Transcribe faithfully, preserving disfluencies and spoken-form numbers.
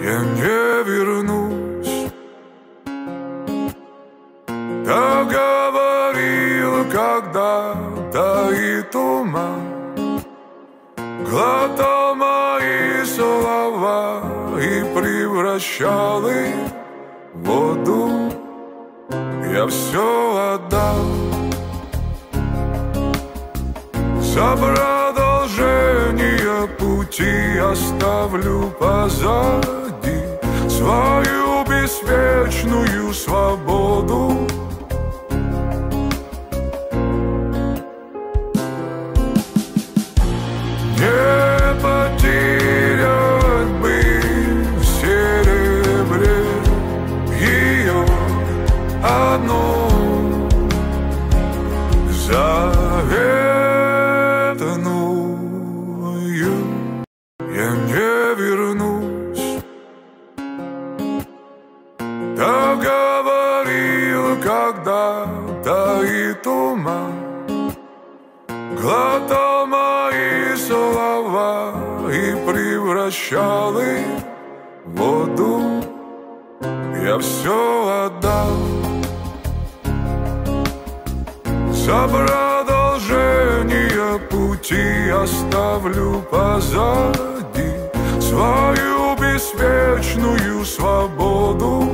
я не вернусь. Так говорил когда-то и туман, глотал мои слова и превращал их в воду. Я все отдал за продолжение пути, оставлю позади свою беспечную свободу. Не потерять бы в серебре ее одну заветную, я не вернусь. Так говорил когда-то и туман, глотал мои слова и превращал их в воду. Я все отдал за продолжение пути, оставлю позади свою беспечную свободу.